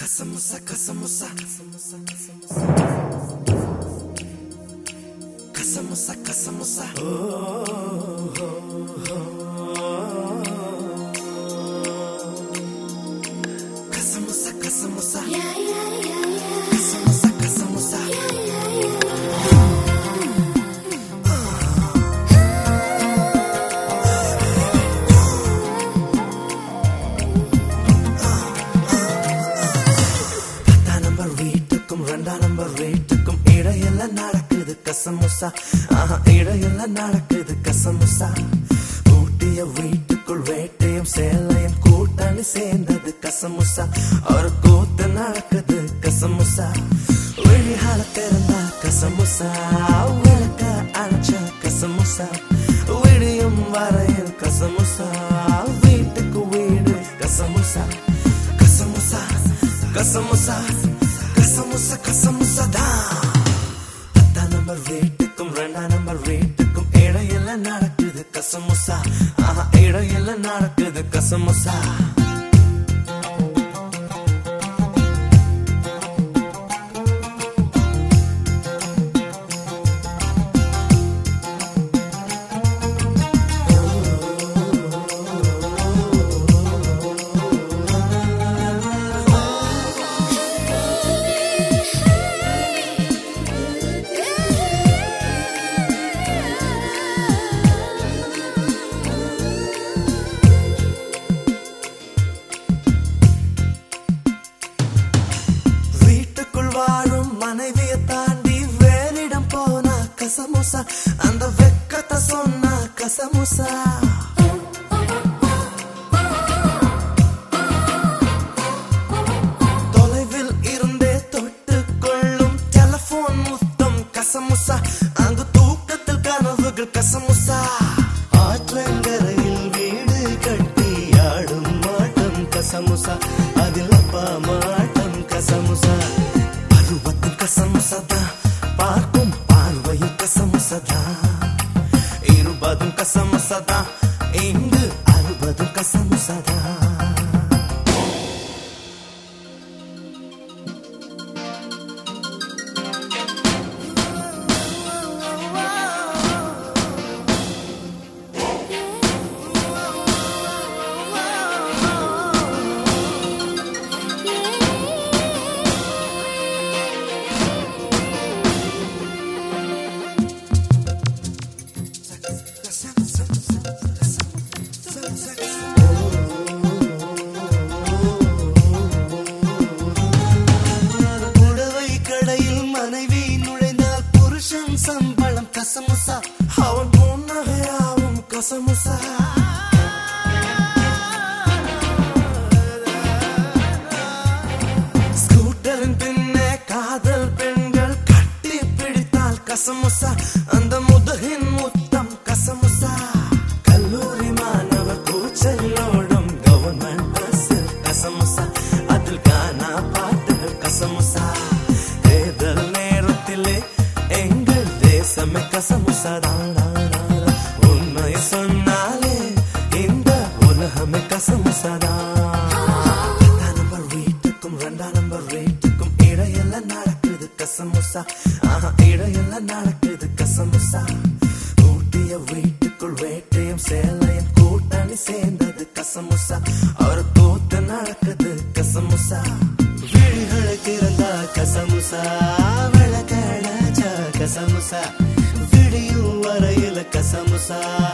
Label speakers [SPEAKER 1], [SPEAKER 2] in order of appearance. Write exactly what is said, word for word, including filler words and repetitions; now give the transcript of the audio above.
[SPEAKER 1] Kasamusa, kasamusa, kasamusa, kasamusa, kasamusa, oh, oh, oh. Kasamusa, kasamusa, yeah, yeah, yeah, yeah. Kasamusa, kasamusa, yeah, yeah, yeah. ரெண்டாம் number வீட்டுக்கும் இடையெல்லாம் நடக்குது கசமுசா, ஆஹா இடையெல்லாம் நடக்குது கசமுசா. ஊட்டிய வீட்டுக்குள் வேட்டையும் சேலையும் கூட்டணி சேர்ந்தது கசமுசா. ஒரு கூத்து நடக்குது கசமுசா. விழிகால திறந்தா கசமுசா, விளக்க அணைச்ச கசமுசா. விடியும் வரையில் கசமுசா, வீட்டுக்கு வீடு கசமுசா. கசமுசா கசமுசா கசமுசா கசமுசா தான். பத்தாம் நம்பர் வீட்டுக்கும் ரெண்டாம் நம்பர் வீட்டுக்கும் இடையெல்லாம் நடக்குது கசமுசா, ஆஹா இடையெல்லாம் நடக்குது கசமுசா. மனைவியை தாண்டி வேறிடம் போனா கசமுசா, அந்த வெக்கத்தை சொன்னா கசமுசா. தொலைவில் இருந்தே தொட்டு கொள்ளும் டெலிபோன் முத்தம் கசமுசா, அங்கு தூக்கத்தில் கனவுகள் கசமுசா. ஆற்றங்கரையில் வீடு கட்டி ஆடும் மாட்டம் கசமுசா, அதில் அப்பா மாட்டம் கசமுசா. பருவத்தில் கசமுசதா, பார்க்கும் பார்வையில் கசமுசதா. இருபதும் கசமுசதா, இங்கு அறுபதும் கசமுசதா. புடவை கடையில் மனைவி நுழைந்தால் புருஷன் சம்பளம் கசமுசா, அவன் புன்னகையாவும் கசமுசா. ஸ்கூட்டரின் பின்னே காதல் பெண்கள் கட்டி பிடித்தால் கசமுசா, அந்த முதுகின் முத்தம் கசமுசா. கல்லூரி மாணவர் கூச்சலோடும் கவர்மெண்ட் பஸ்ஸில் கசமுசா, அதில் காணா பாட்டுகள் கசமுசா. தேர்தல் நேரத்திலே எங்கள் தேசமே கசமுசா தான். உண்மை சொன்னாலே இந்த உலகமே கசமுசா தான். பத்தாம் நம்பர் வீட்டுக்கும் ரெண்டாம் நம்பர் வீட்டுக்கும் இடையெல்லாம் நடக்குது கசமுசா, ஆஹா இடையெல்லாம் நடக்குது கசமுசா. ஊட்டிய வீட்டுக்குள் வேட்டையும் சேலையும் கூட்டணி சேர்ந்தது கசமுசா. ஒரு கூத்து நடக்குது கசமுசா. விழிகளை திறந்தா கசமுசா, விளக்கணச்ச கசமுசா. விடியும் வரையில கசமுசா,